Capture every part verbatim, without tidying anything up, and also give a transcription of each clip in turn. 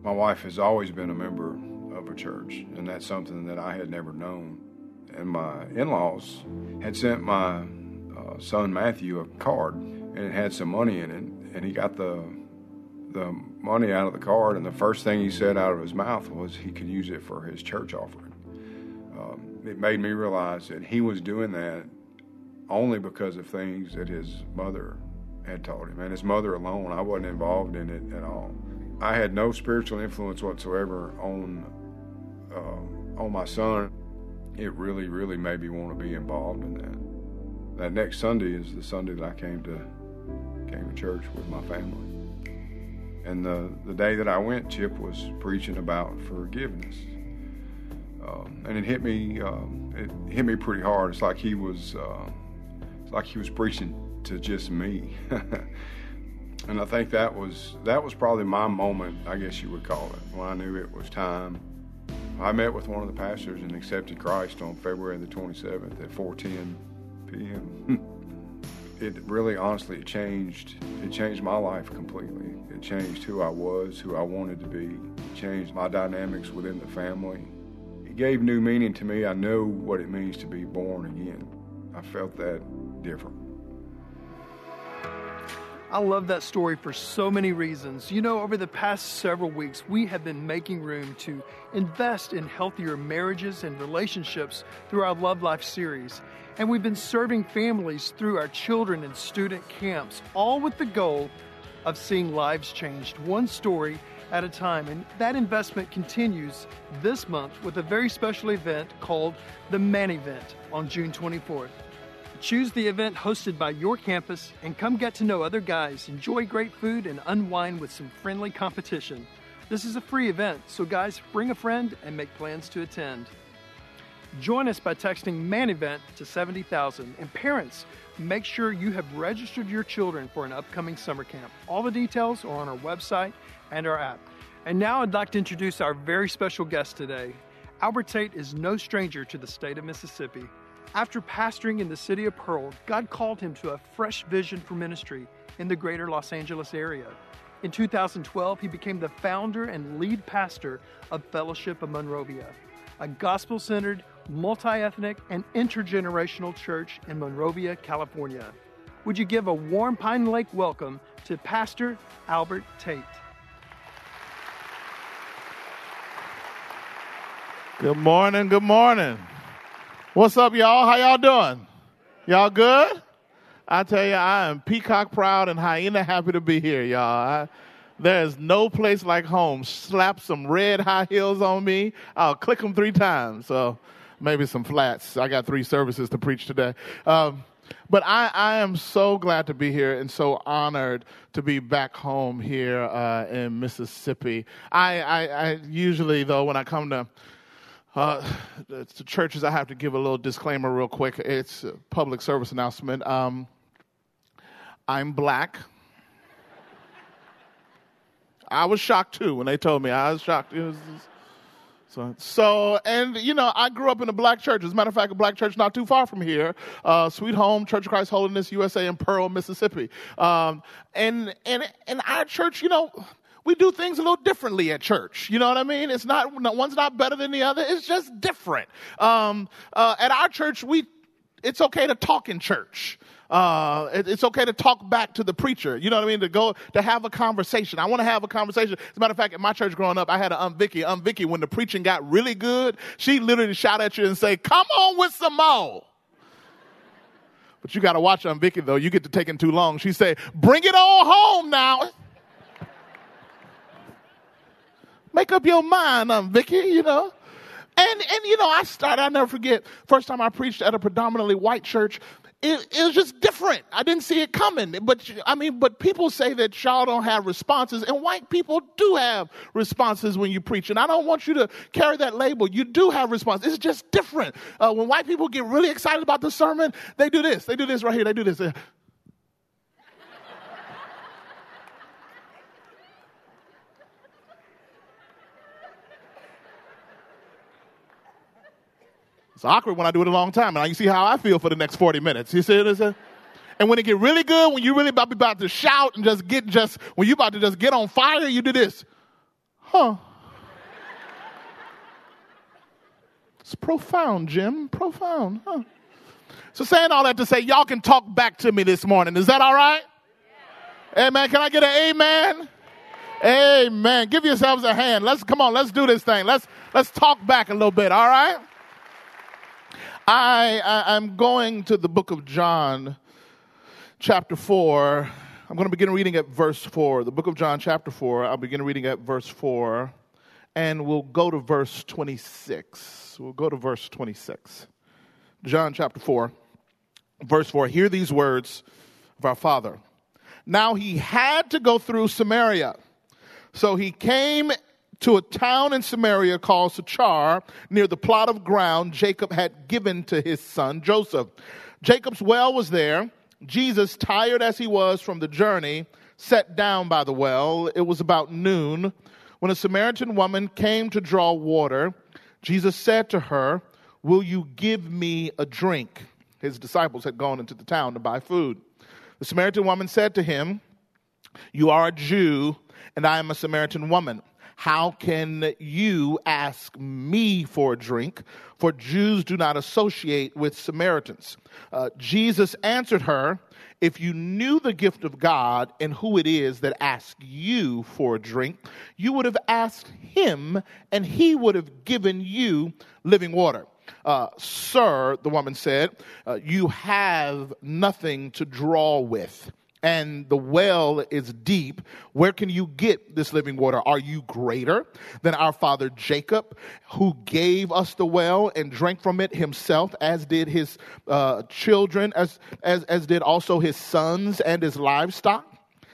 My wife has always been a member of a church, and that's something that I had never known. And my in-laws had sent my uh, son Matthew a card, and it had some money in it, and he got the the money out of the card, and the first thing he said out of his mouth was he could use it for his church offering. Um, it made me realize that he was doing that only because of things that his mother had taught him, and his mother alone. I wasn't involved in it at all. I had no spiritual influence whatsoever on uh, on my son. It really, really made me want to be involved in that. That next Sunday is the Sunday that I came to came to church with my family. And the, the day that I went, Chip was preaching about forgiveness. Um, and it hit me um, it hit me pretty hard. It's like he was uh, it's like he was preaching to just me. And I think that was that was probably my moment, I guess you would call it, when I knew it was time. I met with one of the pastors and accepted Christ on February the twenty-seventh at four ten p.m. It really, honestly, it changed. It changed my life completely. It changed who I was, who I wanted to be. It changed my dynamics within the family. It gave new meaning to me. I know what it means to be born again. I felt that different. I love that story for so many reasons. You know, over the past several weeks, we have been making room to invest in healthier marriages and relationships through our Love Life series. And we've been serving families through our children and student camps, all with the goal of seeing lives changed, one story at a time. And that investment continues this month with a very special event called the Man Event on June twenty-fourth. Choose the event hosted by your campus and come get to know other guys, enjoy great food, and unwind with some friendly competition. This is a free event, so guys, bring a friend and make plans to attend. Join us by texting Man Event to seventy thousand. And parents, make sure you have registered your children for an upcoming summer camp. All the details are on our website and our app. And now I'd like to introduce our very special guest today. Albert Tate is no stranger to the state of Mississippi. After pastoring in the city of Pearl, God called him to a fresh vision for ministry in the greater Los Angeles area. In two thousand twelve, he became the founder and lead pastor of Fellowship of Monrovia, a gospel-centered, multi-ethnic, and intergenerational church in Monrovia, California. Would you give a warm Pine Lake welcome to Pastor Albert Tate? Good morning, good morning. What's up, y'all? How y'all doing? Y'all good? I tell you, I am peacock proud and hyena happy to be here, y'all. I, there is no place like home. Slap some red high heels on me. I'll click them three times. So maybe some flats. I got three services to preach today. Um, but I, I am so glad to be here and so honored to be back home here uh, in Mississippi. I, I, I usually, though, when I come to Uh, to churches, I have to give a little disclaimer real quick. It's a public service announcement. Um, I'm black. I was shocked, too, when they told me. I was shocked. It was, so, so, and, you know, I grew up in a black church. As a matter of fact, a black church not too far from here, uh, Sweet Home, Church of Christ Holiness, U S A in Pearl, Mississippi. Um, and, and, and our church, you know, we do things a little differently at church. You know what I mean? It's not, one's not better than the other. It's just different. Um, uh, at our church, we, it's okay to talk in church. Uh, it, it's okay to talk back to the preacher. You know what I mean? To go, to have a conversation. I want to have a conversation. As a matter of fact, at my church growing up, I had an Aunt Vicky. Aunt Vicky, when the preaching got really good, she literally shout at you and say, "Come on with some more." But you got to watch Aunt Vicky, though. You get to taking too long. She say, "Bring it on home now." Make up your mind, um, Vicky, you know. And, and you know, I started, I'll never forget, first time I preached at a predominantly white church, it, it was just different. I didn't see it coming. But, I mean, but people say that y'all don't have responses, and white people do have responses when you preach. And I don't want you to carry that label. You do have responses. It's just different. Uh, when white people get really excited about the sermon, they do this. They do this right here. They do this. It's awkward when I do it a long time, and you see how I feel for the next forty minutes. You see what I'm saying? And when it get really good, when you really about, about to shout and just get just, when you about to just get on fire, you do this. Huh. It's profound, Jim. Profound. Huh. So saying all that to say, y'all can talk back to me this morning. Is that all right? Yeah. Amen. Can I get an amen? Yeah. Amen. Give yourselves a hand. Let's come on. Let's do this thing. Let's let's talk back a little bit. All right. I, I I'm going to the book of John, chapter four. I'm going to begin reading at verse four. The book of John, chapter four. I'll begin reading at verse four, and we'll go to verse twenty-six. We'll go to verse twenty-six. John, chapter four, verse four. Hear these words of our Father. Now he had to go through Samaria. So he came to a town in Samaria called Sychar, near the plot of ground Jacob had given to his son Joseph. Jacob's well was there. Jesus, tired as he was from the journey, sat down by the well. It was about noon. When a Samaritan woman came to draw water, Jesus said to her, "Will you give me a drink?" His disciples had gone into the town to buy food. The Samaritan woman said to him, "You are a Jew, and I am a Samaritan woman. How can you ask me for a drink? For Jews do not associate with Samaritans." Uh, Jesus answered her, "If you knew the gift of God and who it is that asks you for a drink, you would have asked him, and he would have given you living water." Uh, "Sir," the woman said, uh, "you have nothing to draw with, and the well is deep. Where can you get this living water? Are you greater than our father Jacob, who gave us the well and drank from it himself, as did his uh, children, as, as, as did also his sons and his livestock?"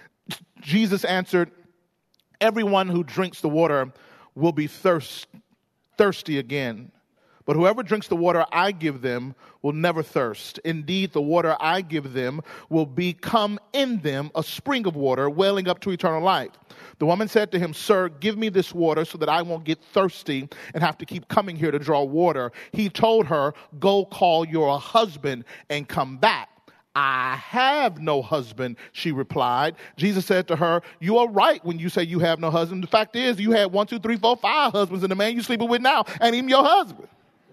Jesus answered, "Everyone who drinks the water will be thirst, thirsty again. But whoever drinks the water I give them will never thirst. Indeed, the water I give them will become in them a spring of water welling up to eternal life." The woman said to him, "Sir, give me this water so that I won't get thirsty and have to keep coming here to draw water." He told her, "Go call your husband and come back." "I have no husband," she replied. Jesus said to her, "You are right when you say you have no husband. The fact is, you had one, two, three, four, five husbands, and the man you're sleeping with now ain't even your husband."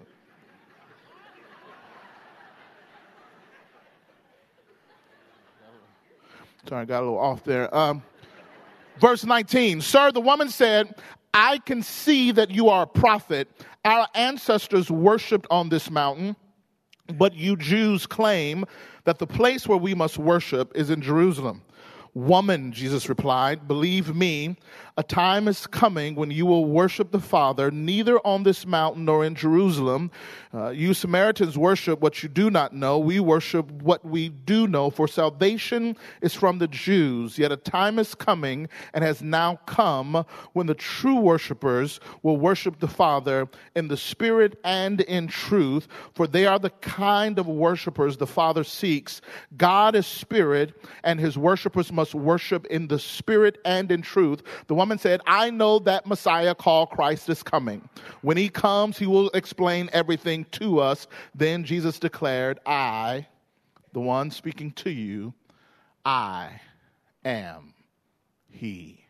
Sorry, I got a little off there. Um, verse nineteen, "Sir," the woman said, "I can see that you are a prophet. Our ancestors worshipped on this mountain, but you Jews claim that the place where we must worship is in Jerusalem." "Woman," Jesus replied, "believe me, a time is coming when you will worship the Father neither on this mountain nor in Jerusalem. Uh, you Samaritans worship what you do not know. We worship what we do know, for salvation is from the Jews. Yet a time is coming and has now come when the true worshipers will worship the Father in the Spirit and in truth, for they are the kind of worshipers the Father seeks. God is Spirit, and his worshipers must worship in the Spirit and in truth." The woman said, "I know that Messiah called Christ is coming. When he comes, he will explain everything to us." Then Jesus declared, "I, the one speaking to you, I am he."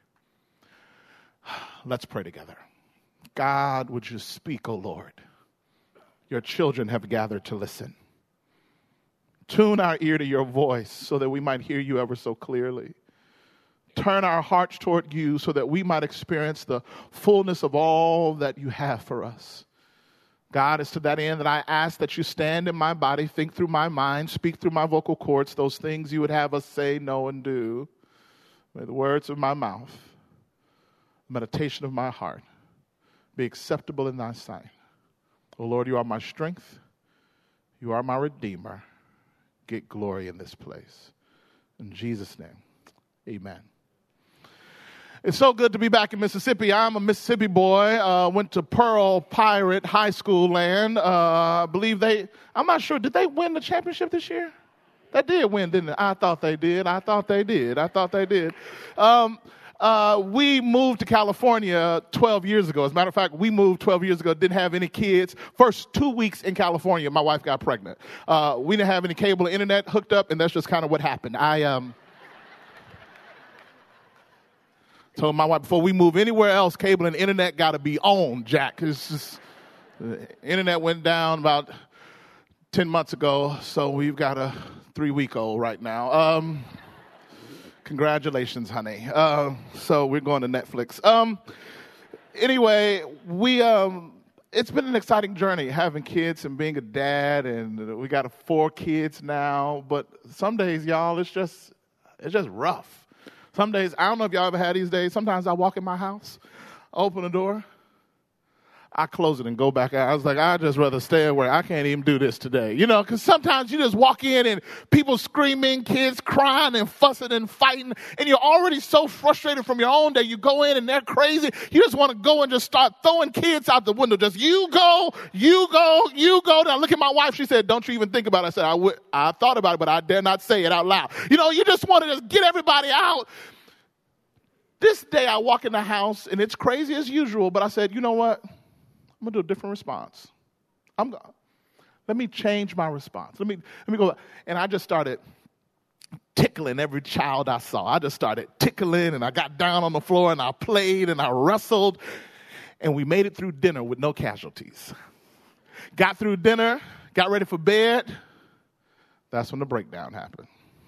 Let's pray together. God, would you speak, O Lord? Your children have gathered to listen. Tune our ear to your voice so that we might hear you ever so clearly. Turn our hearts toward you so that we might experience the fullness of all that you have for us. God, it's to that end that I ask that you stand in my body, think through my mind, speak through my vocal cords, those things you would have us say, know, and do. May the words of my mouth, the meditation of my heart, be acceptable in thy sight. O Lord, you are my strength. You are my Redeemer. Get glory in this place. In Jesus' name, amen. It's so good to be back in Mississippi. I'm a Mississippi boy. Uh, went to Pearl Pirate High School land. Uh, I believe they, I'm not sure, did they win the championship this year? They did win, didn't they? I thought they did. I thought they did. I thought they did. Um, uh, we moved to California twelve years ago. As a matter of fact, we moved twelve years ago, didn't have any kids. First two weeks in California, my wife got pregnant. Uh, we didn't have any cable or internet hooked up, and that's just kind of what happened. I, um... Told my wife, before we move anywhere else, cable and internet got to be on, Jack. It's just, the internet went down about ten months ago, so we've got a three-week-old right now. Um, congratulations, honey. Uh, so we're going to Netflix. Um, anyway, we um, it's been an exciting journey having kids and being a dad, and we got four kids now. But some days, y'all, it's just it's just rough. Some days, I don't know if y'all ever had these days. Sometimes I walk in my house, open the door, I close it and go back out. I was like, I'd just rather stay away. I can't even do this today. You know, because sometimes you just walk in and people screaming, kids crying and fussing and fighting, and you're already so frustrated from your own day. You go in and they're crazy. You just want to go and just start throwing kids out the window. Just you go, you go, you go. Now look at my wife. She said, don't you even think about it. I said, I, would, I thought about it, but I dare not say it out loud. You know, you just want to just get everybody out. This day I walk in the house and it's crazy as usual, but I said, you know what? I'm going to do a different response. I'm going let me change my response. Let me let me go. And I just started tickling every child I saw. I just started tickling, and I got down on the floor, and I played, and I wrestled, and we made it through dinner with no casualties. Got through dinner, got ready for bed. That's when the breakdown happened.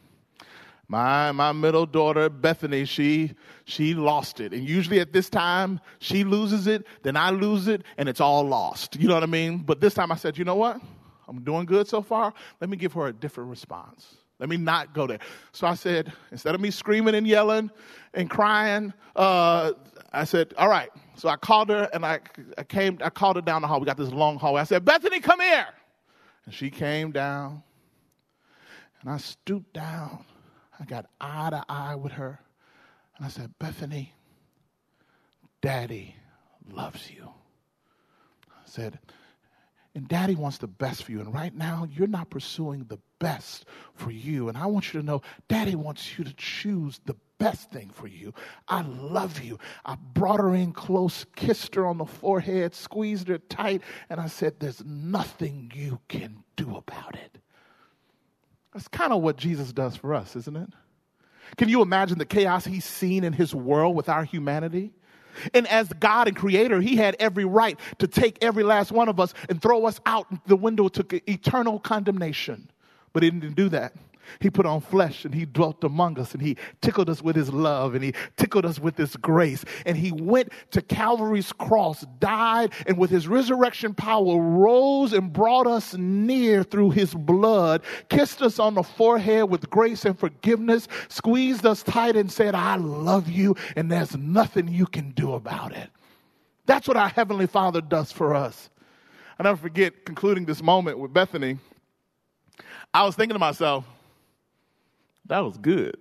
My my middle daughter, Bethany, she she lost it. And usually at this time, she loses it, then I lose it, and it's all lost. You know what I mean? But this time I said, you know what? I'm doing good so far. Let me give her a different response. Let me not go there. So I said, instead of me screaming and yelling and crying, uh, I said, all right. So I called her, and I, I came. I called her down the hall. We got this long hallway. I said, Bethany, come here. And she came down, and I stooped down. I got eye to eye with her. And I said, Bethany, Daddy loves you. I said, and Daddy wants the best for you. And right now, you're not pursuing the best for you. And I want you to know, Daddy wants you to choose the best thing for you. I love you. I brought her in close, kissed her on the forehead, squeezed her tight. And I said, there's nothing you can do about it. That's kind of what Jesus does for us, isn't it? Can you imagine the chaos he's seen in his world with our humanity? And as God and creator, he had every right to take every last one of us and throw us out the window to eternal condemnation. But he didn't do that. He put on flesh, and he dwelt among us, and he tickled us with his love, and he tickled us with his grace. And he went to Calvary's cross, died, and with his resurrection power rose and brought us near through his blood, kissed us on the forehead with grace and forgiveness, squeezed us tight and said, I love you, and there's nothing you can do about it. That's what our Heavenly Father does for us. I'll never forget concluding this moment with Bethany. I was thinking to myself, that was good.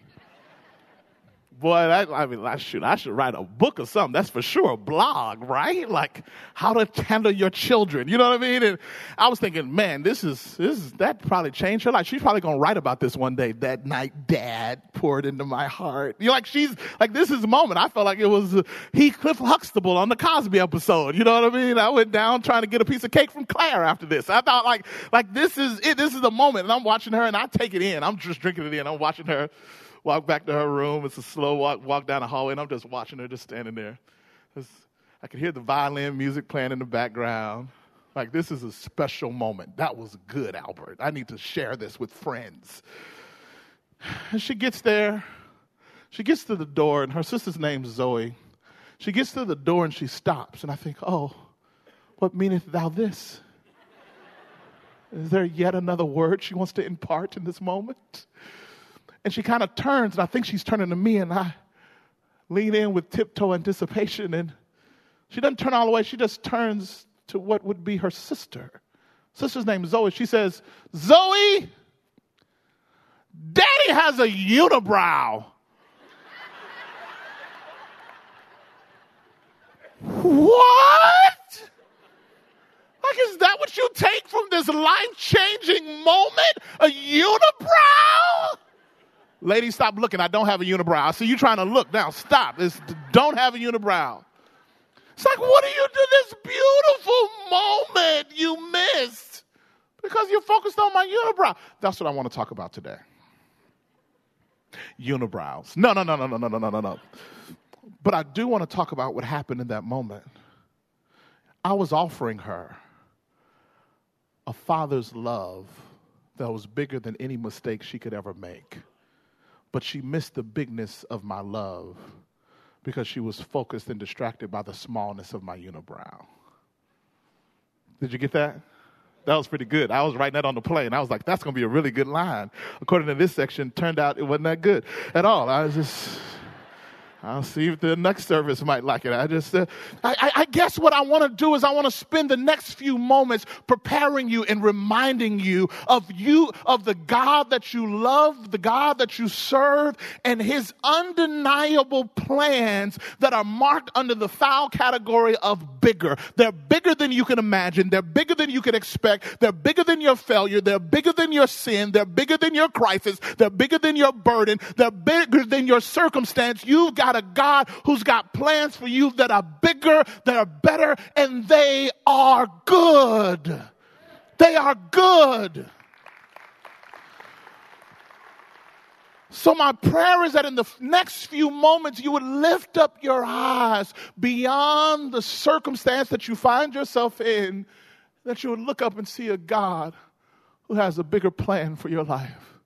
Boy, that, I mean, I should, I should write a book or something. That's for sure a blog, right? Like how to handle your children. You know what I mean? And I was thinking, man, this is, this is, that probably changed her life. She's probably going to write about this one day. That night, Dad poured into my heart. You know, like she's, like this is the moment. I felt like it was uh, Heathcliff Huxtable on the Cosby episode. You know what I mean? I went down trying to get a piece of cake from Claire after this. I thought like, like this is it. This is the moment. And I'm watching her, and I take it in. I'm just drinking it in. I'm watching her walk back to her room. It's a slow walk, walk down the hallway, and I'm just watching her just standing there. It's, I can hear the violin music playing in the background. Like, this is a special moment. That was good, Albert. I need to share this with friends. And she gets there. She gets to the door, and her sister's name's Zoe. She gets to the door, and she stops, and I think, oh, what meaneth thou this? Is there yet another word she wants to impart in this moment? And she kind of turns, and I think she's turning to me, and I lean in with tiptoe anticipation, and she doesn't turn all the way. She just turns to what would be her sister. Sister's name is Zoe. She says, Zoe, Daddy has a unibrow. What? Like, is that what you take from this life-changing moment? A unibrow? Lady, stop looking. I don't have a unibrow. I see you trying to look. Now, stop. It's, don't have a unibrow. It's like, what do you do this beautiful moment you missed? Because you're focused on my unibrow. That's what I want to talk about today. Unibrows. No, no, no, no, no, no, no, no, no. But I do want to talk about what happened in that moment. I was offering her a father's love that was bigger than any mistake she could ever make. But she missed the bigness of my love because she was focused and distracted by the smallness of my unibrow. Did you get that? That was pretty good. I was writing that on the plane. I was like, that's going to be a really good line. According to this section, turned out it wasn't that good at all. I was just... I'll see if the next service might like it. I just, uh, I, I guess what I want to do is I want to spend the next few moments preparing you and reminding you of you, of the God that you love, the God that you serve, and his undeniable plans that are marked under the foul category of bigger. They're bigger than you can imagine. They're bigger than you can expect. They're bigger than your failure. They're bigger than your sin. They're bigger than your crisis. They're bigger than your burden. They're bigger than your circumstance. You've got a God who's got plans for you that are bigger, that are better, and they are good. They are good. So my prayer is that in the next few moments you would lift up your eyes beyond the circumstance that you find yourself in, that you would look up and see a God who has a bigger plan for your life,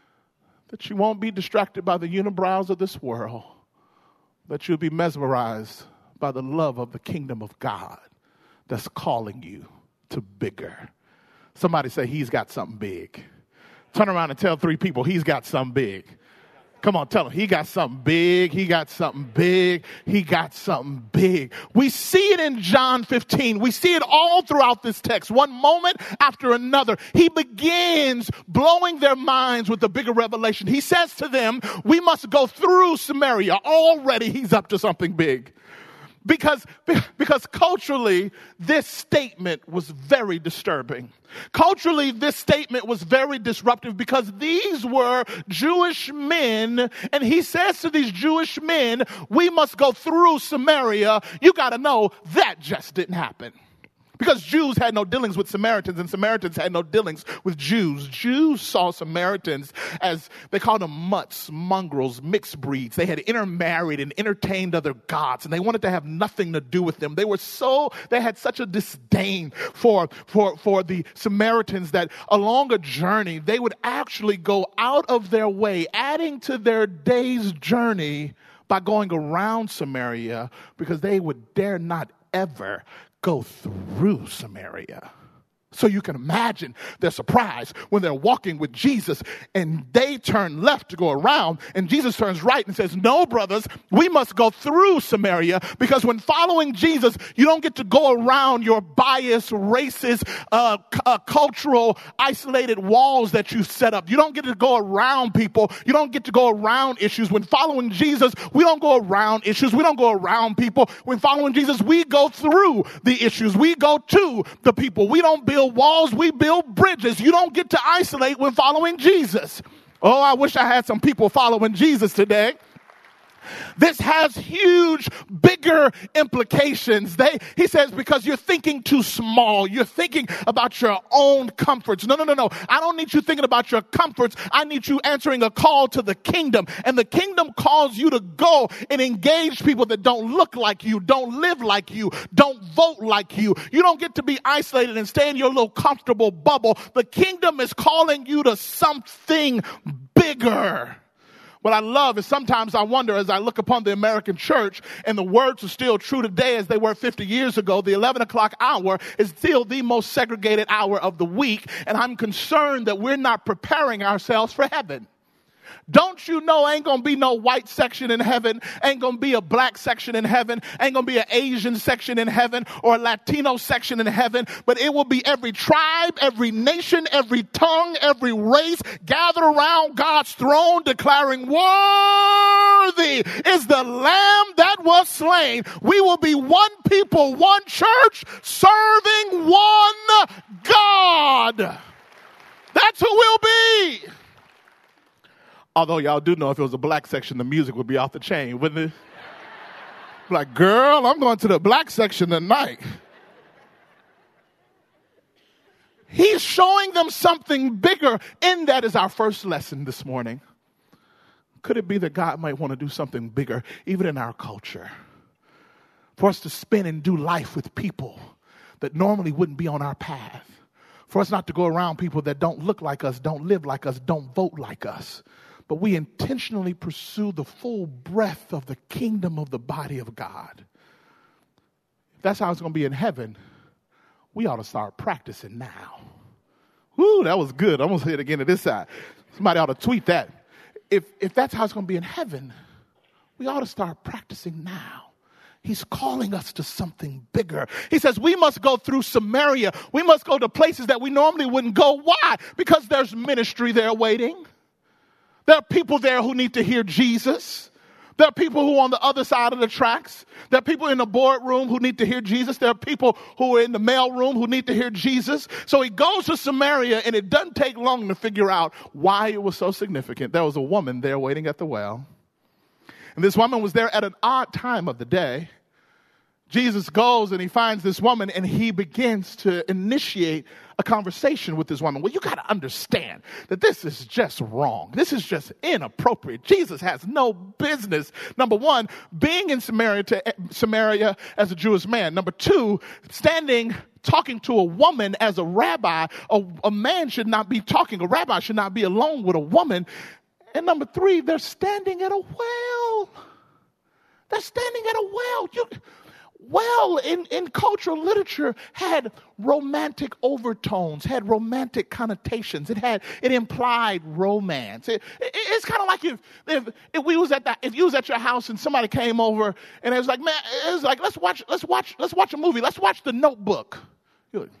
that you won't be distracted by the unibrows of this world, that you'll be mesmerized by the love of the kingdom of God that's calling you to bigger. Somebody say, he's got something big. Turn around and tell three people, he's got something big. Come on, tell him, he got something big, he got something big, he got something big. We see it in John fifteen. We see it all throughout this text, one moment after another. He begins blowing their minds with the bigger revelation. He says to them, we must go through Samaria. Already he's up to something big. Because, because culturally, this statement was very disturbing. Culturally, this statement was very disruptive because these were Jewish men, and he says to these Jewish men, we must go through Samaria. You got to know that just didn't happen. Because Jews had no dealings with Samaritans and Samaritans had no dealings with Jews. Jews saw Samaritans as, they called them mutts, mongrels, mixed breeds. They had intermarried and entertained other gods and they wanted to have nothing to do with them. They were so, they had such a disdain for, for, for the Samaritans that along a journey, they would actually go out of their way, adding to their day's journey by going around Samaria because they would dare not ever go through Samaria. So you can imagine their surprise when they're walking with Jesus and they turn left to go around and Jesus turns right and says, no, brothers, we must go through Samaria because when following Jesus, you don't get to go around your biased, racist, uh, c- uh, cultural, isolated walls that you set up. You don't get to go around people. You don't get to go around issues. When following Jesus, we don't go around issues. We don't go around people. When following Jesus, we go through the issues. We go to the people. We don't build walls, we build bridges. You don't get to isolate when following Jesus. Oh, I wish I had some people following Jesus today. This has huge, bigger implications. They, he says, because you're thinking too small. You're thinking about your own comforts. No, no, no, no. I don't need you thinking about your comforts. I need you answering a call to the kingdom. And the kingdom calls you to go and engage people that don't look like you, don't live like you, don't vote like you. You don't get to be isolated and stay in your little comfortable bubble. The kingdom is calling you to something bigger. What I love is sometimes I wonder as I look upon the American church, and the words are still true today as they were fifty years ago, the eleven o'clock hour is still the most segregated hour of the week, and I'm concerned that we're not preparing ourselves for heaven. Don't you know ain't gonna be no white section in heaven, ain't gonna be a black section in heaven, ain't gonna be an Asian section in heaven or a Latino section in heaven, but it will be every tribe, every nation, every tongue, every race gathered around God's throne declaring, worthy is the Lamb that was slain. We will be one people, one church, serving one God. That's who we'll be. Although y'all do know if it was a black section, the music would be off the chain, wouldn't it? Like, girl, I'm going to the black section tonight. He's showing them something bigger. And that is our first lesson this morning. Could it be that God might want to do something bigger, even in our culture? For us to spend and do life with people that normally wouldn't be on our path. For us not to go around people that don't look like us, don't live like us, don't vote like us. But we intentionally pursue the full breadth of the kingdom of the body of God. If that's how it's going to be in heaven, we ought to start practicing now. Woo, that was good. I'm going to say it again to this side. Somebody ought to tweet that. If, if that's how it's going to be in heaven, we ought to start practicing now. He's calling us to something bigger. He says we must go through Samaria. We must go to places that we normally wouldn't go. Why? Because there's ministry there waiting. There are people there who need to hear Jesus. There are people who are on the other side of the tracks. There are people in the boardroom who need to hear Jesus. There are people who are in the mail room who need to hear Jesus. So he goes to Samaria, and it doesn't take long to figure out why it was so significant. There was a woman there waiting at the well. And this woman was there at an odd time of the day. Jesus goes and he finds this woman and he begins to initiate a conversation with this woman. Well, you got to understand that this is just wrong. This is just inappropriate. Jesus has no business, number one, being in Samaria, to, Samaria as a Jewish man. Number two, standing talking to a woman as a rabbi. A, a man should not be talking. A rabbi should not be alone with a woman. And number three, they're standing at a well. They're standing at a well. You, well, in, in cultural literature, had romantic overtones, had romantic connotations. It had it implied romance. It, it, it's kind of like if, if if we was at that if you was at your house and somebody came over and it was like, man, it was like let's watch let's watch let's watch a movie. Let's watch The Notebook. You're like,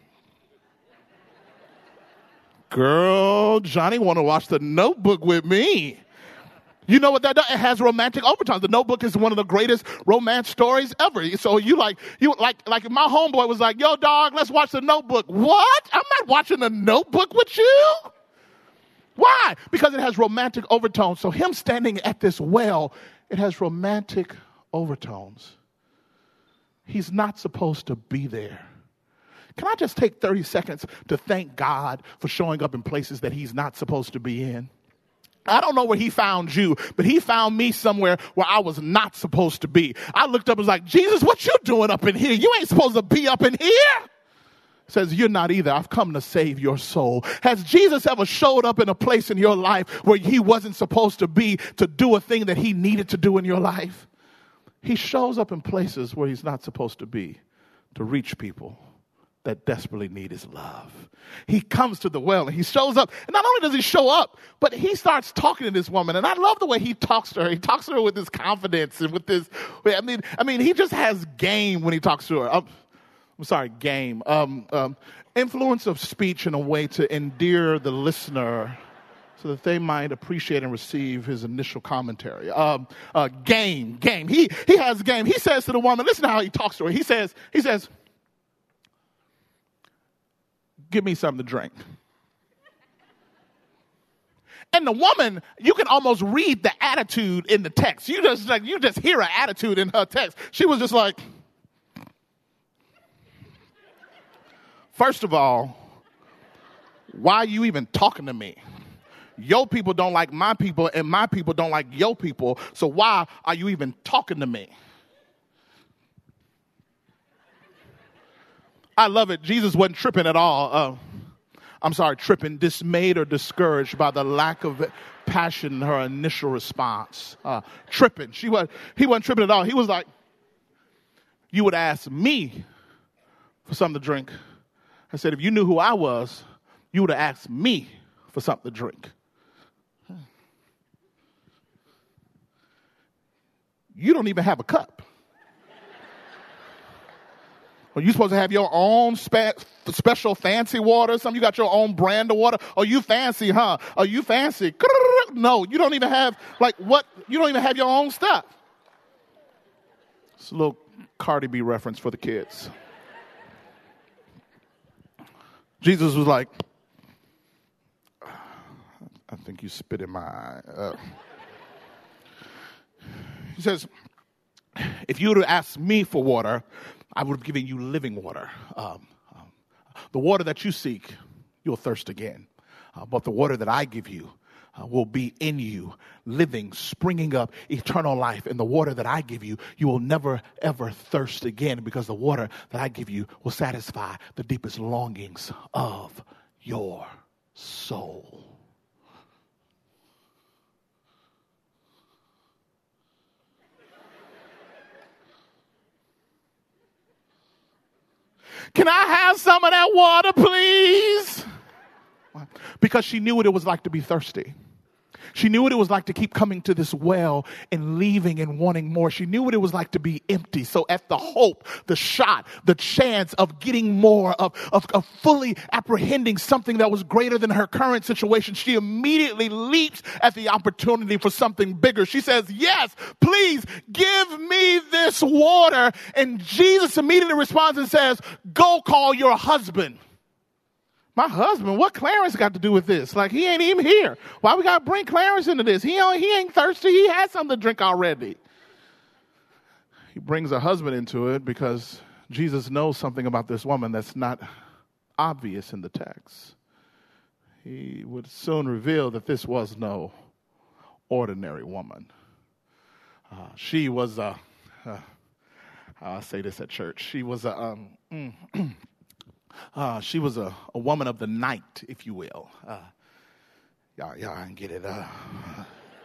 girl, Johnny want to watch The Notebook with me. You know what that does? It has romantic overtones. The Notebook is one of the greatest romance stories ever. So you like, you like, like if my homeboy was like, yo, dog, let's watch The Notebook. What? I'm not watching The Notebook with you. Why? Because it has romantic overtones. So him standing at this well, it has romantic overtones. He's not supposed to be there. Can I just take thirty seconds to thank God for showing up in places that he's not supposed to be in? I don't know where he found you, but he found me somewhere where I was not supposed to be. I looked up and was like, Jesus, what you doing up in here? You ain't supposed to be up in here. Says, you're not either. I've come to save your soul. Has Jesus ever showed up in a place in your life where he wasn't supposed to be to do a thing that he needed to do in your life? He shows up in places where he's not supposed to be to reach people that desperately need his love. He comes to the well and he shows up. And not only does he show up, but he starts talking to this woman. And I love the way he talks to her. He talks to her with his confidence and with this. I mean, I mean, he just has game when he talks to her. I'm, I'm sorry, game. Um, um, influence of speech in a way to endear the listener so that they might appreciate and receive his initial commentary. Um, uh, game, game. He he has game. He says to the woman, listen to how he talks to her. He says, he says, give me something to drink. And the woman, you can almost read the attitude in the text. You just like you just hear an attitude in her text. She was just like, first of all, why are you even talking to me? Your people don't like my people, and my people don't like your people. So why are you even talking to me? I love it. Jesus wasn't tripping at all. Uh, I'm sorry, tripping, dismayed or discouraged by the lack of passion in her initial response. Uh, tripping. She was, he wasn't tripping at all. He was like, you would ask me for something to drink. I said, if you knew who I was, you would have asked me for something to drink. You don't even have a cup. Are you supposed to have your own spe- special fancy water or something? You got your own brand of water? Are you fancy, huh? Are you fancy? No, you don't even have, like, what? You don't even have your own stuff. It's a little Cardi B reference for the kids. Jesus was like, I think you spit in my eye. Uh, he says, if you would have asked me for water, I would have given you living water. Um, um, the water that you seek, you'll thirst again. Uh, but the water that I give you, uh, will be in you, living, springing up eternal life. And the water that I give you, you will never, ever thirst again, because the water that I give you will satisfy the deepest longings of your soul. Can I have some of that water, please? Because she knew what it was like to be thirsty. She knew what it was like to keep coming to this well and leaving and wanting more. She knew what it was like to be empty. So at the hope, the shot, the chance of getting more, of, of, of fully apprehending something that was greater than her current situation, she immediately leaps at the opportunity for something bigger. She says, yes, please give me this water. And Jesus immediately responds and says, go call your husband. My husband, what Clarence got to do with this? Like, he ain't even here. Why we got to bring Clarence into this? He ain't, he ain't thirsty. He has something to drink already. He brings her husband into it because Jesus knows something about this woman that's not obvious in the text. He would soon reveal that this was no ordinary woman. Uh, she was a, uh, I'll say this at church, she was a, um, mm, Uh, she was a, a woman of the night, if you will. Uh, y'all, y'all didn't get it. Uh, uh,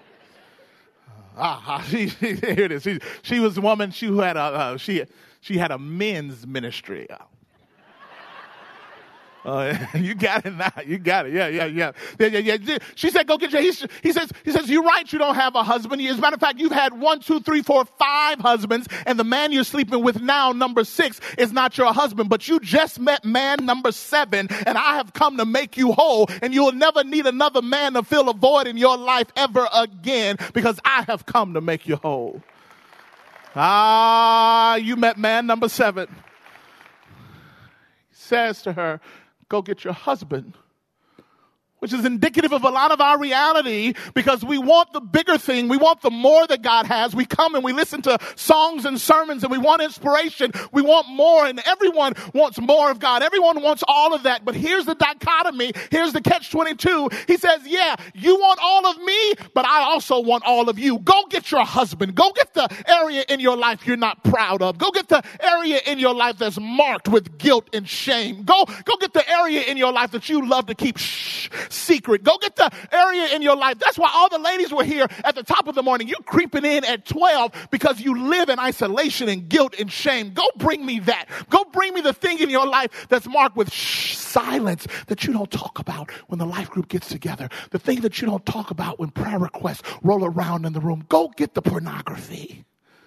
ah, she, she, here it is. She, she was a woman. She had a uh, she she had a men's ministry. Uh, you got it now. You got it. Yeah, yeah, yeah. yeah, yeah, yeah. She said, go get your, he, he says, he says, you're right. You don't have a husband. As a matter of fact, you've had one, two, three, four, five husbands. And the man you're sleeping with now, number six, is not your husband, but you just met man number seven. And I have come to make you whole, and you'll never need another man to fill a void in your life ever again, because I have come to make you whole. Ah, you met man number seven. He says to her, go get your husband, which is indicative of a lot of our reality, because we want the bigger thing. We want the more that God has. We come and we listen to songs and sermons and we want inspiration. We want more, and everyone wants more of God. Everyone wants all of that. But here's the dichotomy. Here's the catch twenty-two. He says, yeah, you want all of me, but I also want all of you. Go get your husband. Go get the area in your life you're not proud of. Go get the area in your life that's marked with guilt and shame. Go, go get the area in your life that you love to keep shh, secret. Go get the area in your life. That's why all the ladies were here at the top of the morning. You're creeping in at twelve because you live in isolation and guilt and shame. Go bring me that. Go bring me the thing in your life that's marked with shh, silence, that you don't talk about when the life group gets together. The thing that you don't talk about when prayer requests roll around in the room. Go get the pornography.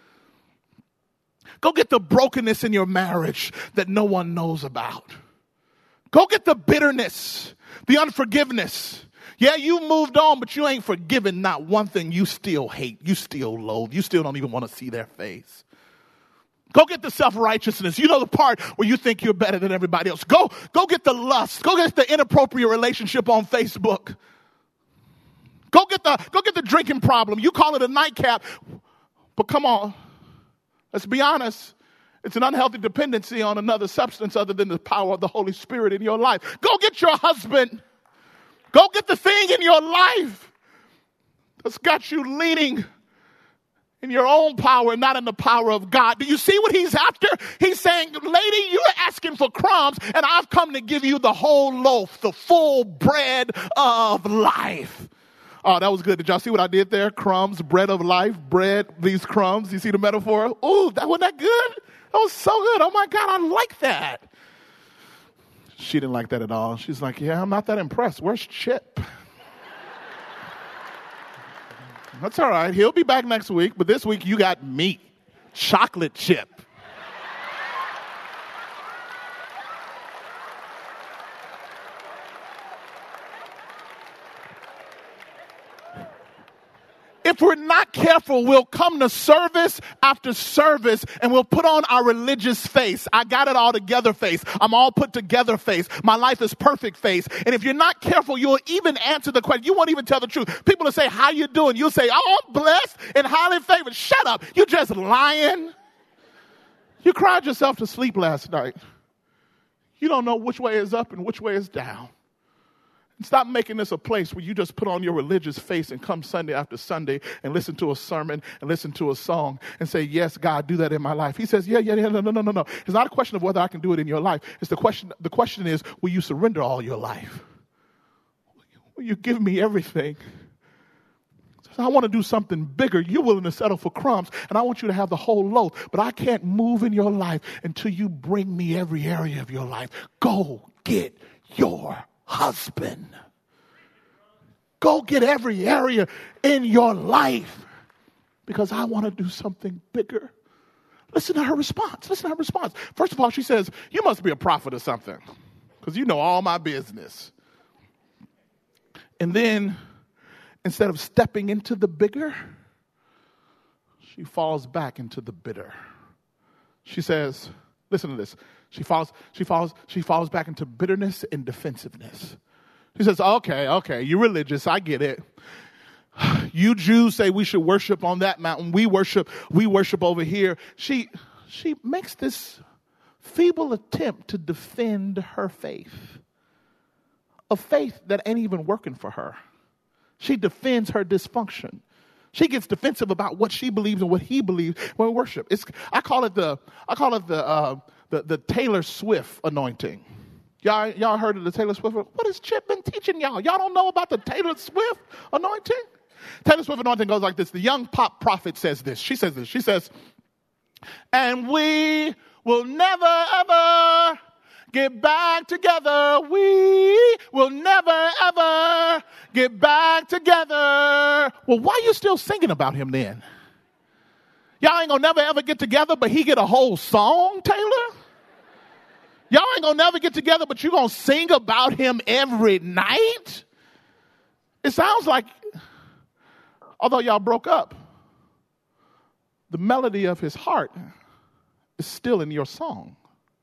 Go get the brokenness in your marriage that no one knows about. Go get the bitterness, the unforgiveness. Yeah, you moved on, but you ain't forgiven not one thing you still hate, you still loathe, you still don't even want to see their face. Go get the self-righteousness. You know, the part where you think you're better than everybody else. Go, go get the lust. Go get the inappropriate relationship on Facebook. Go get the, go get the drinking problem. You call it a nightcap, but come on, let's be honest. It's an unhealthy dependency on another substance other than the power of the Holy Spirit in your life. Go get your husband. Go get the thing in your life that's got you leaning in your own power, not in the power of God. Do you see what he's after? He's saying, lady, you're asking for crumbs, and I've come to give you the whole loaf, the full bread of life. Oh, that was good. Did y'all see what I did there? Crumbs, bread of life, bread, these crumbs. You see the metaphor? Ooh, that wasn't that good? That was so good. Oh, my God, I like that. She didn't like that at all. She's like, yeah, I'm not that impressed. Where's Chip? That's all right. He'll be back next week, but this week you got meat, chocolate chip. If we're not careful, we'll come to service after service and we'll put on our religious face. I got it all together face. I'm all put together face. My life is perfect face. And if you're not careful, you'll even answer the question. You won't even tell the truth. People will say, how you doing? You'll say, oh, I'm blessed and highly favored. Shut up. You're just lying. You cried yourself to sleep last night. You don't know which way is up and which way is down. Stop making this a place where you just put on your religious face and come Sunday after Sunday and listen to a sermon and listen to a song and say, yes, God, do that in my life. He says, yeah, yeah, yeah, no, no, no, no, no. It's not a question of whether I can do it in your life. It's the question, the question is, will you surrender all your life? Will you give me everything? I want to do something bigger. You're willing to settle for crumbs, and I want you to have the whole loaf, but I can't move in your life until you bring me every area of your life. Go get your husband. Go get every area in your life because I want to do something bigger. Listen to her response. Listen to her response. First of all, she says, you must be a prophet or something because you know all my business. And then instead of stepping into the bigger, she falls back into the bitter. She says, listen to this. She falls, she falls, she falls back into bitterness and defensiveness. She says, okay, okay, you're religious. I get it. You Jews say we should worship on that mountain. We worship, we worship over here. She, she makes this feeble attempt to defend her faith. A faith that ain't even working for her. She defends her dysfunction. She gets defensive about what she believes and what he believes when we worship. It's, I call it the I call it the uh, the, the Taylor Swift anointing. Y'all, y'all heard of the Taylor Swift? What has Chip been teaching y'all? Y'all don't know about the Taylor Swift anointing? Taylor Swift anointing goes like this. The young pop prophet says this. She says this. She says, and we will never, ever get back together. We will never, ever get back together. Well, why are you still singing about him then? Y'all ain't gonna never, ever get together, but he get a whole song, Taylor? Y'all ain't gonna never get together, but you gonna sing about him every night? It sounds like, although y'all broke up, the melody of his heart is still in your song.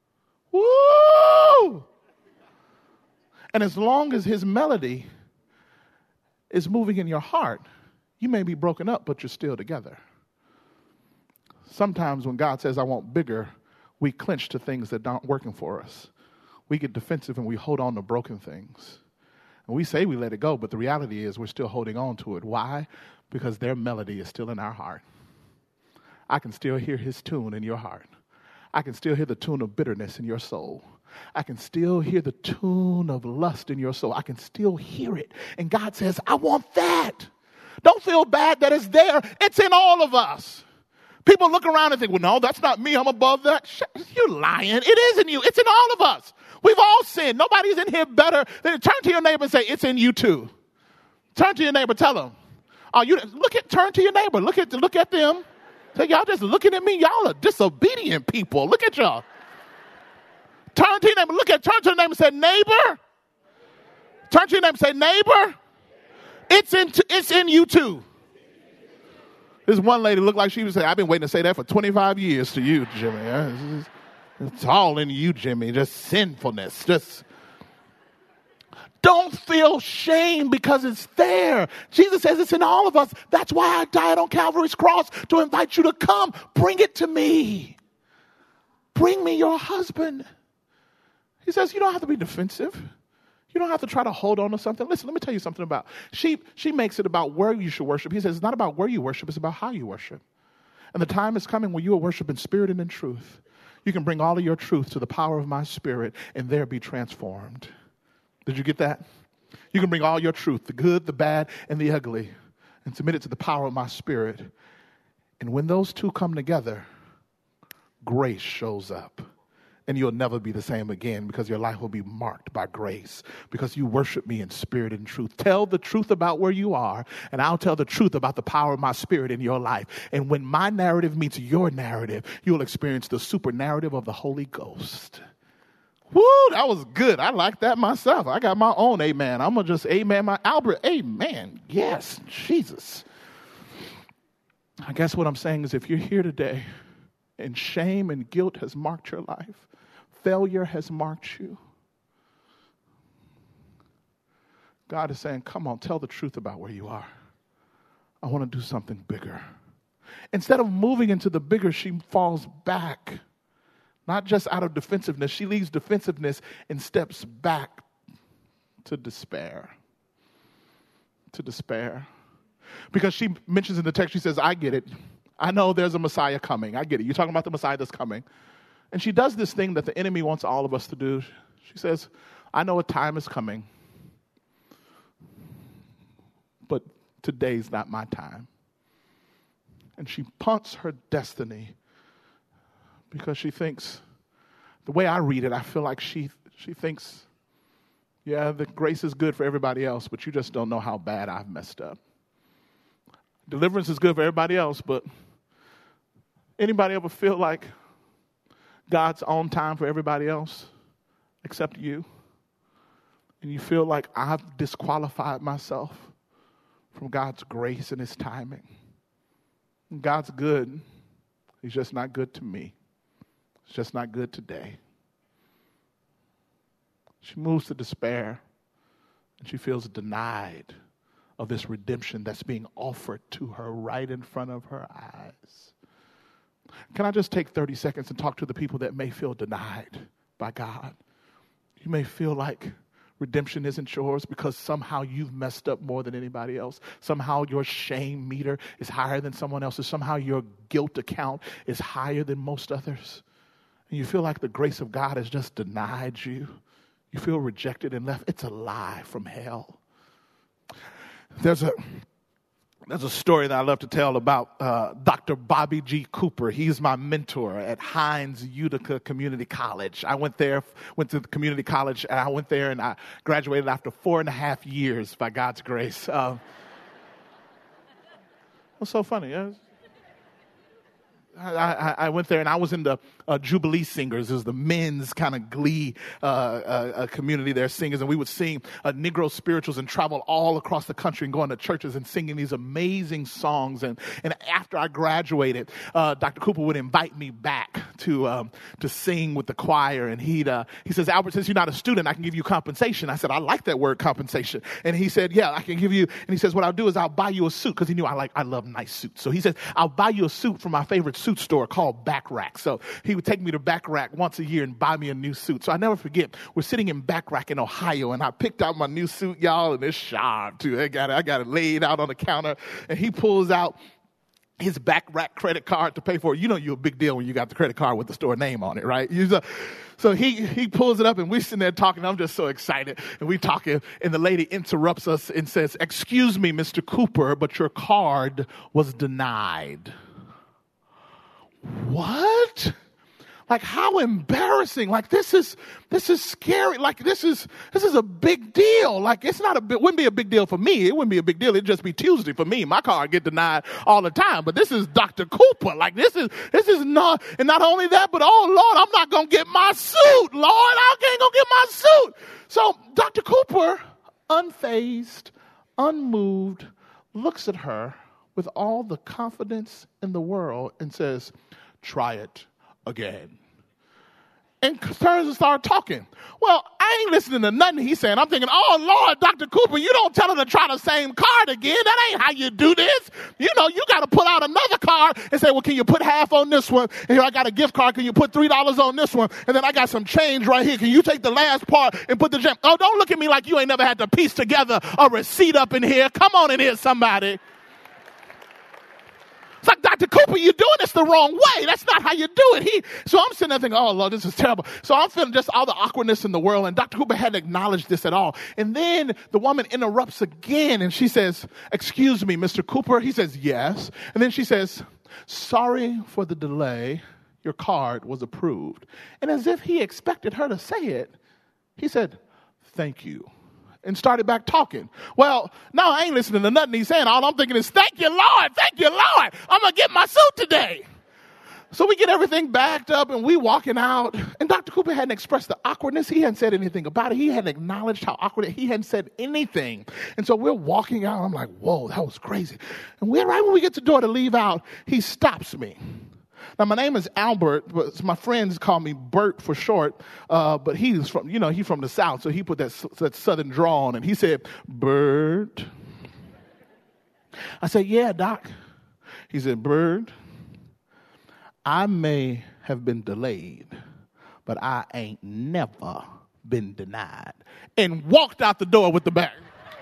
Woo! And as long as his melody is moving in your heart, you may be broken up, but you're still together. Sometimes when God says, I want bigger, we clinch to things that aren't working for us. We get defensive and we hold on to broken things. And we say we let it go, but the reality is we're still holding on to it. Why? Because their melody is still in our heart. I can still hear his tune in your heart. I can still hear the tune of bitterness in your soul. I can still hear the tune of lust in your soul. I can still hear it. And God says, I want that. Don't feel bad that it's there. It's in all of us. People look around and think, well, no, that's not me. I'm above that. You're lying. It is in you. It's in all of us. We've all sinned. Nobody's in here better than turn to your neighbor and say, it's in you too. Turn to your neighbor. Tell them. Oh, you look at, turn to your neighbor. Look at, look at them. Say, y'all just looking at me. Y'all are disobedient people. Look at y'all. Turn to your neighbor. Look at, turn to your neighbor and say, neighbor. Turn to your neighbor and say, neighbor. It's in, it's in you too. This one lady looked like she was saying, I've been waiting to say that for twenty-five years to you, Jimmy. It's all in you, Jimmy. Just sinfulness. Just don't feel shame because it's there. Jesus says it's in all of us. That's why I died on Calvary's cross, to invite you to come. Bring it to me. Bring me your husband. He says you don't have to be defensive. You don't have to try to hold on to something. Listen, let me tell you something about. She, she makes it about where you should worship. He says it's not about where you worship. It's about how you worship. And the time is coming when you will worship in spirit and in truth. You can bring all of your truth to the power of my spirit and there be transformed. Did you get that? You can bring all your truth, the good, the bad, and the ugly, and submit it to the power of my spirit. And when those two come together, grace shows up. And you'll never be the same again because your life will be marked by grace because you worship me in spirit and truth. Tell the truth about where you are, and I'll tell the truth about the power of my spirit in your life. And when my narrative meets your narrative, you'll experience the super narrative of the Holy Ghost. Woo, that was good. I like that myself. I got my own amen. I'm going to just amen my Albert. Amen. Yes, Jesus. I guess what I'm saying is if you're here today and shame and guilt has marked your life, failure has marked you, God is saying, come on, tell the truth about where you are. I want to do something bigger. Instead of moving into the bigger, she falls back. Not just out of defensiveness. She leaves defensiveness and steps back to despair. To despair. Because she mentions in the text, she says, I get it. I know there's a Messiah coming. I get it. You're talking about the Messiah that's coming. And she does this thing that the enemy wants all of us to do. She says, I know a time is coming, but today's not my time. And she punts her destiny because she thinks, the way I read it, I feel like she she thinks, yeah, the grace is good for everybody else, but you just don't know how bad I've messed up. Deliverance is good for everybody else, but anybody ever feel like God's on time for everybody else except you? And you feel like I've disqualified myself from God's grace and his timing. And God's good. He's just not good to me. It's just not good today. She moves to despair, and she feels denied of this redemption that's being offered to her right in front of her eyes. Can I just take thirty seconds and talk to the people that may feel denied by God? You may feel like redemption isn't yours because somehow you've messed up more than anybody else. Somehow your shame meter is higher than someone else's. Somehow your guilt account is higher than most others. And you feel like the grace of God has just denied you. You feel rejected and left. It's a lie from hell. There's a there's a story that I love to tell about uh, Doctor Bobby G. Cooper. He's my mentor at Hines Utica Community College. I went there, went to the community college, and I went there and I graduated after four and a half years by God's grace. Uh, what's so funny? Yeah? I, I, I went there and I was in the uh, Jubilee Singers. It was the men's kind of glee uh, uh, uh, community there, singers. And we would sing uh, Negro spirituals and travel all across the country and go into churches and singing these amazing songs. And, and after I graduated, uh, Doctor Cooper would invite me back to um, to sing with the choir. And he'd, uh, he says, Albert, since you're not a student, I can give you compensation. I said, I like that word compensation. And he said, yeah, I can give you. And he says, what I'll do is I'll buy you a suit, because he knew I like I love nice suits. So he says, I'll buy you a suit from my favorite suit store called Back Rack. So he would take me to Back Rack once a year and buy me a new suit. So I never forget, we're sitting in Back Rack in Ohio, and I picked out my new suit, y'all, and it's sharp too. I got it, I got it laid out on the counter, and he pulls out his Back Rack credit card to pay for it. You know you're a big deal when you got the credit card with the store name on it, right? You just, so he he pulls it up, and we're sitting there talking. I'm just so excited. And we talking, and the lady interrupts us and says, excuse me, Mister Cooper, but your card was denied. What? Like, how embarrassing. Like, this is this is scary. Like, this is this is a big deal. Like, it's not a big, wouldn't be a big deal for me. It wouldn't be a big deal. It'd just be Tuesday for me. My card get denied all the time. But this is Doctor Cooper. Like, this is this is not, and not only that, but oh Lord, I'm not gonna get my suit. Lord, I can't go get my suit. So Doctor Cooper, unfazed, unmoved, looks at her with all the confidence in the world and says, try it again. And turns and starts talking. Well, I ain't listening to nothing he's saying. I'm thinking, oh, Lord, Doctor Cooper, you don't tell her to try the same card again. That ain't how you do this. You know, you got to pull out another card and say, well, can you put half on this one? And here I got a gift card. Can you put three dollars on this one? And then I got some change right here. Can you take the last part and put the gem? Oh, don't look at me like you ain't never had to piece together a receipt up in here. Come on in here, somebody. It's like, Doctor Cooper, you're doing this the wrong way. That's not how you do it. He, so I'm sitting there thinking, oh, Lord, this is terrible. So I'm feeling just all the awkwardness in the world. And Doctor Cooper hadn't acknowledged this at all. And then the woman interrupts again. And she says, excuse me, Mister Cooper. He says, yes. And then she says, sorry for the delay. Your card was approved. And as if he expected her to say it, he said, thank you. And started back talking. Well, no, I ain't listening to nothing he's saying. All I'm thinking is, thank you, Lord. Thank you, Lord. I'm going to get my suit today. So we get everything backed up and we walking out. And Doctor Cooper hadn't expressed the awkwardness. He hadn't said anything about it. He hadn't acknowledged how awkward it. He hadn't said anything. And so we're walking out. I'm like, whoa, that was crazy. And we're right when we get to the door to leave out, he stops me. Now, my name is Albert, but my friends call me Bert for short, uh, but he's from, you know, he's from the South, so he put that, that southern drawl on, and he said, Bert. I said, yeah, Doc. He said, Bert, I may have been delayed, but I ain't never been denied, and walked out the door with the bag.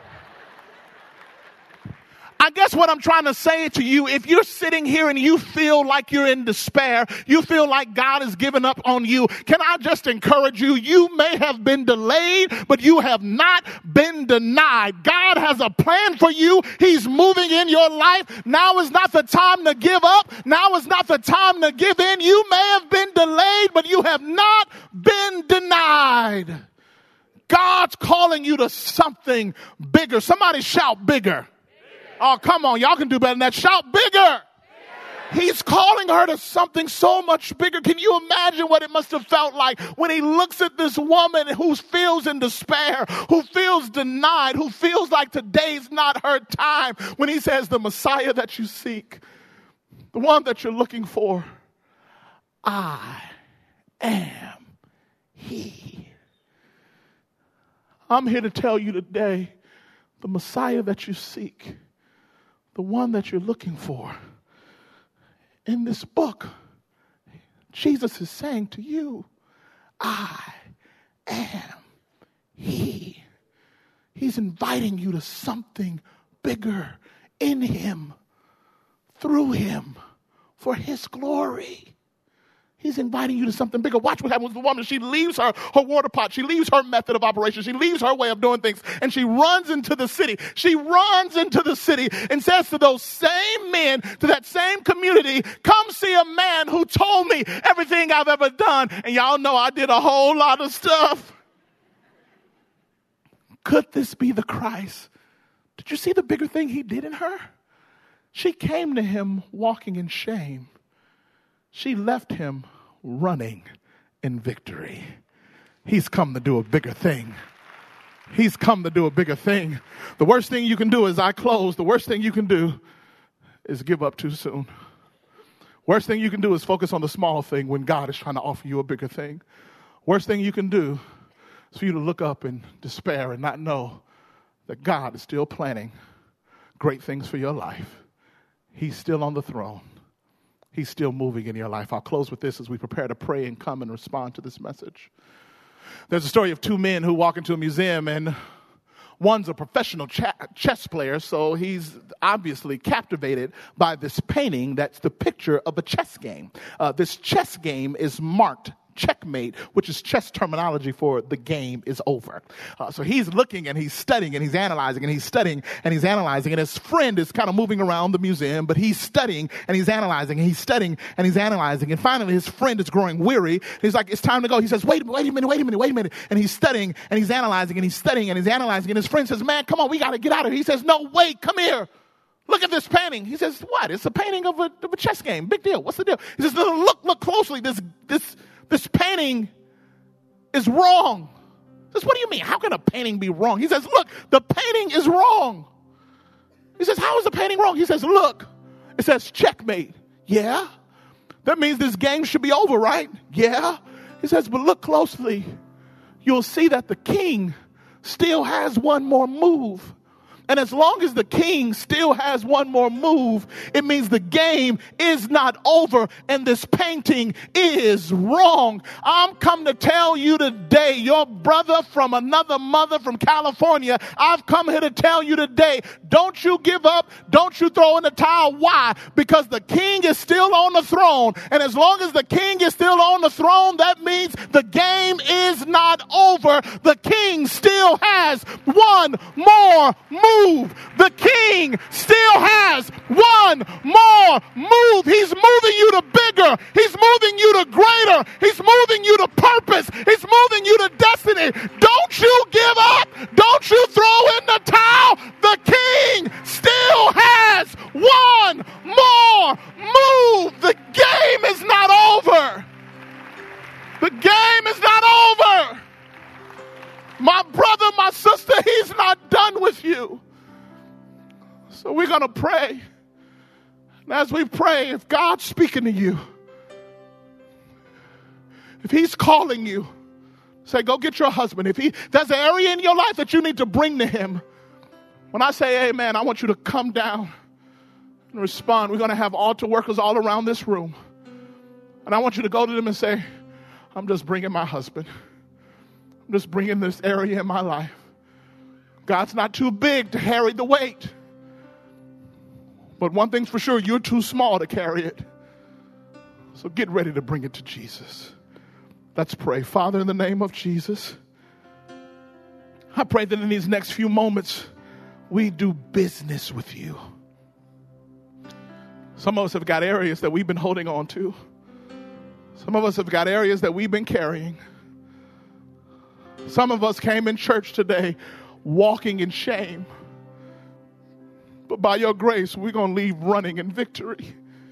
I guess what I'm trying to say to you, if you're sitting here and you feel like you're in despair, you feel like God has given up on you, can I just encourage you? You may have been delayed, but you have not been denied. God has a plan for you. He's moving in your life. Now is not the time to give up. Now is not the time to give in. You may have been delayed, but you have not been denied. God's calling you to something bigger. Somebody shout bigger. Oh, come on. Y'all can do better than that. Shout bigger. He's calling her to something so much bigger. Can you imagine what it must have felt like when he looks at this woman who feels in despair, who feels denied, who feels like today's not her time, when he says, the Messiah that you seek, the one that you're looking for, I am he. I'm here to tell you today, the Messiah that you seek, the one that you're looking for. In this book, Jesus is saying to you, I am he. He's inviting you to something bigger in him, through him, for his glory. He's inviting you to something bigger. Watch what happens with the woman. She leaves her, her water pot. She leaves her method of operation. She leaves her way of doing things. And she runs into the city. She runs into the city and says to those same men, to that same community, come see a man who told me everything I've ever done. And y'all know I did a whole lot of stuff. Could this be the Christ? Did you see the bigger thing he did in her? She came to him walking in shame. She left him running in victory. He's come to do a bigger thing. He's come to do a bigger thing. The worst thing you can do is I close. The worst thing you can do is give up too soon. Worst thing you can do is focus on the small thing when God is trying to offer you a bigger thing. Worst thing you can do is for you to look up in despair and not know that God is still planning great things for your life. He's still on the throne. He's still moving in your life. I'll close with this as we prepare to pray and come and respond to this message. There's a story of two men who walk into a museum, and one's a professional ch- chess player, so he's obviously captivated by this painting that's the picture of a chess game. Uh, this chess game is marked checkmate, which is chess terminology for the game is over. Uh, so he's looking and he's studying and he's analyzing and he's studying and he's analyzing, and his friend is kind of moving around the museum, but he's studying and he's analyzing and he's studying and he's analyzing. And finally his friend is growing weary. He's like, it's time to go. He says, wait, wait a minute, wait a minute, wait a minute. And he's studying and he's analyzing and he's studying and he's analyzing. And his friend says, man, come on, we got to get out of here. He says, no, wait, come here. Look at this painting. He says, what? It's a painting of a, of a chess game. Big deal. What's the deal? He says, no, look, look closely. This, this, This painting is wrong. He says, what do you mean? How can a painting be wrong? He says, look, the painting is wrong. He says, how is the painting wrong? He says, look, it says checkmate. Yeah. That means this game should be over, right? Yeah. He says, but look closely. You'll see that the king still has one more move. And as long as the king still has one more move, it means the game is not over and this painting is wrong. I'm come to tell you today, your brother from another mother from California, I've come here to tell you today, don't you give up. Don't you throw in the towel. Why? Because the king is still on the throne. And as long as the king is still on the throne, that means the game is not over. The king still has one more move. The king still has one more move. He's moving you to bigger. He's moving you to greater. He's moving you to purpose. He's moving you to destiny. Don't you give up. Don't you throw in the towel. The king still has one more move. The game is not over. The game is not over. My brother, my sister, he's not done with you. So we're going to pray. And as we pray, if God's speaking to you, if he's calling you, say, go get your husband. If he there's an area in your life that you need to bring to him, when I say amen, I want you to come down and respond. We're going to have altar workers all around this room. And I want you to go to them and say, I'm just bringing my husband. I'm just bringing this area in my life. God's not too big to carry the weight. But one thing's for sure, you're too small to carry it. So get ready to bring it to Jesus. Let's pray. Father, in the name of Jesus, I pray that in these next few moments, we do business with you. Some of us have got areas that we've been holding on to. Some of us have got areas that we've been carrying. Some of us came in church today walking in shame. But by your grace, we're going to leave running in victory.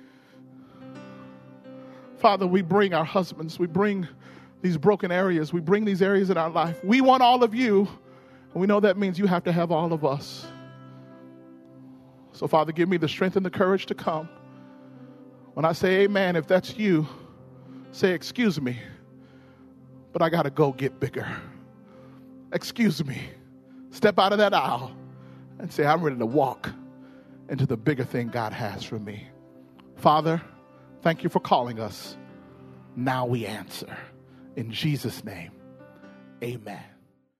Father, we bring our husbands. We bring these broken areas. We bring these areas in our life. We want all of you. And we know that means you have to have all of us. So, Father, give me the strength and the courage to come. When I say amen, if that's you, say, excuse me, but I got to go get bigger. Excuse me. Step out of that aisle and say, I'm ready to walk into the bigger thing God has for me. Father, thank you for calling us. Now we answer. In Jesus' name, amen.